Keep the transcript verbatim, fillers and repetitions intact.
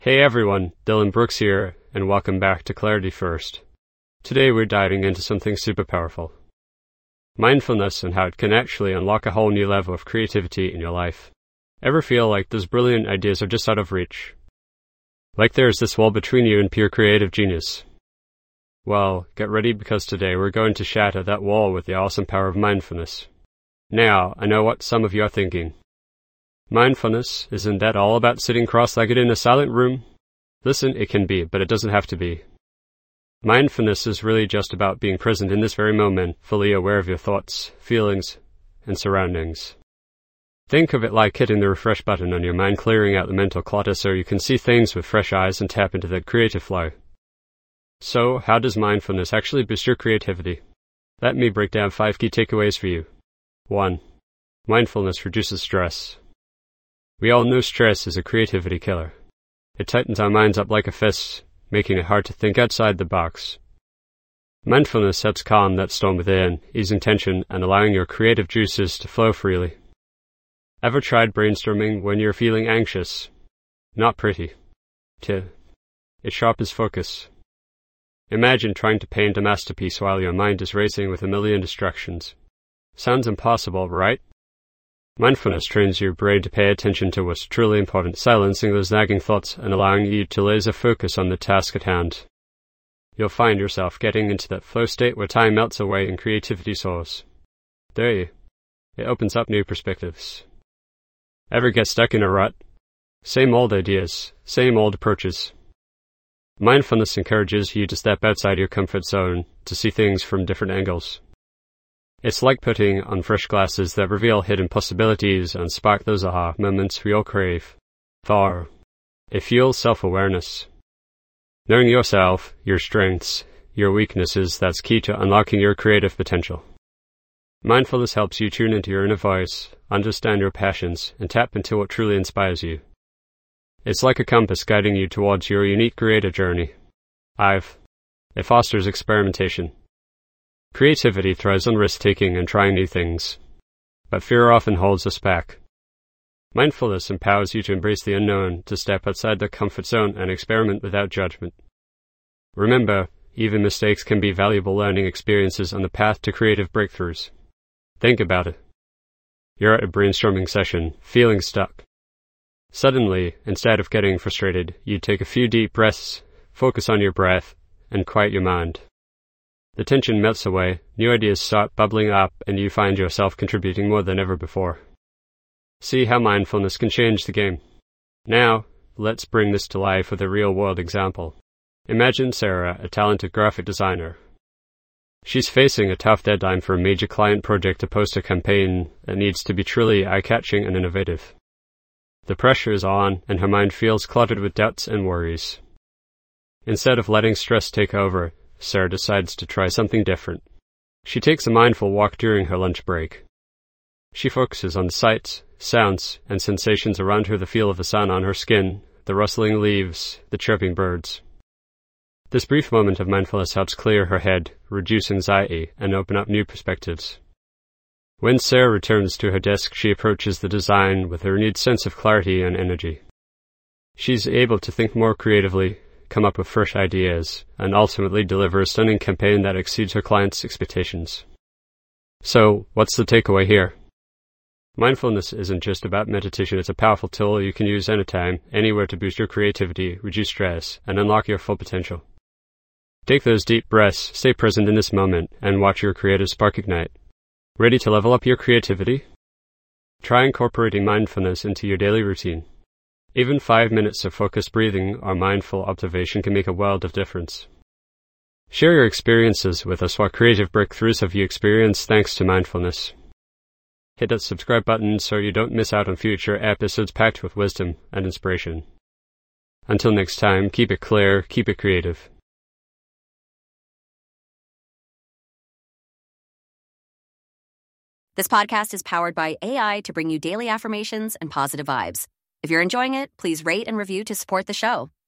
Hey everyone, Dylan Brooks here, and welcome back to Clarity First. Today we're diving into something super powerful. Mindfulness and how it can actually unlock a whole new level of creativity in your life. Ever feel like those brilliant ideas are just out of reach? Like there's this wall between you and pure creative genius? Well, get ready because today we're going to shatter that wall with the awesome power of mindfulness. Now, I know what some of you are thinking. Mindfulness, isn't that all about sitting cross-legged in a silent room? Listen, it can be, but it doesn't have to be. Mindfulness is really just about being present in this very moment, fully aware of your thoughts, feelings, and surroundings. Think of it like hitting the refresh button on your mind, clearing out the mental clutter so you can see things with fresh eyes and tap into that creative flow. So, how does mindfulness actually boost your creativity? Let me break down five key takeaways for you. one. Mindfulness reduces stress. We all know stress is a creativity killer. It tightens our minds up like a fist, making it hard to think outside the box. Mindfulness helps calm that storm within, easing tension and allowing your creative juices to flow freely. Ever tried brainstorming when you're feeling anxious? Not pretty. two. It sharpens focus. Imagine trying to paint a masterpiece while your mind is racing with a million distractions. Sounds impossible, right? Mindfulness trains your brain to pay attention to what's truly important, silencing those nagging thoughts and allowing you to laser focus on the task at hand. You'll find yourself getting into that flow state where time melts away and creativity soars. There you. It opens up new perspectives. Ever get stuck in a rut? Same old ideas, same old approaches. Mindfulness encourages you to step outside your comfort zone, to see things from different angles. It's like putting on fresh glasses that reveal hidden possibilities and spark those aha moments we all crave for. It fuels self-awareness. Knowing yourself, your strengths, your weaknesses, that's key to unlocking your creative potential. Mindfulness helps you tune into your inner voice, understand your passions, and tap into what truly inspires you. It's like a compass guiding you towards your unique creative journey. five. It fosters experimentation. Creativity thrives on risk-taking and trying new things, but fear often holds us back. Mindfulness empowers you to embrace the unknown, to step outside the comfort zone and experiment without judgment. Remember, even mistakes can be valuable learning experiences on the path to creative breakthroughs. Think about it. You're at a brainstorming session, feeling stuck. Suddenly, instead of getting frustrated, you take a few deep breaths, focus on your breath, and quiet your mind. The tension melts away, new ideas start bubbling up, and you find yourself contributing more than ever before. See how mindfulness can change the game. Now, let's bring this to life with a real-world example. Imagine Sarah, a talented graphic designer. She's facing a tough deadline for a major client project to post a campaign that needs to be truly eye-catching and innovative. The pressure is on, and her mind feels cluttered with doubts and worries. Instead of letting stress take over, Sarah decides to try something different. She takes a mindful walk during her lunch break. She focuses on the sights, sounds, and sensations around her, the feel of the sun on her skin, the rustling leaves, the chirping birds. This brief moment of mindfulness helps clear her head, reduce anxiety, and open up new perspectives. When Sarah returns to her desk, she approaches the design with a renewed sense of clarity and energy. She's able to think more creatively, come up with fresh ideas, and ultimately deliver a stunning campaign that exceeds her clients' expectations. So, what's the takeaway here? Mindfulness isn't just about meditation, it's a powerful tool you can use anytime, anywhere to boost your creativity, reduce stress, and unlock your full potential. Take those deep breaths, stay present in this moment, and watch your creative spark ignite. Ready to level up your creativity? Try incorporating mindfulness into your daily routine. Even five minutes of focused breathing or mindful observation can make a world of difference. Share your experiences with us. What creative breakthroughs have you experienced thanks to mindfulness? Hit that subscribe button so you don't miss out on future episodes packed with wisdom and inspiration. Until next time, keep it clear, keep it creative. This podcast is powered by A I to bring you daily affirmations and positive vibes. If you're enjoying it, please rate and review to support the show.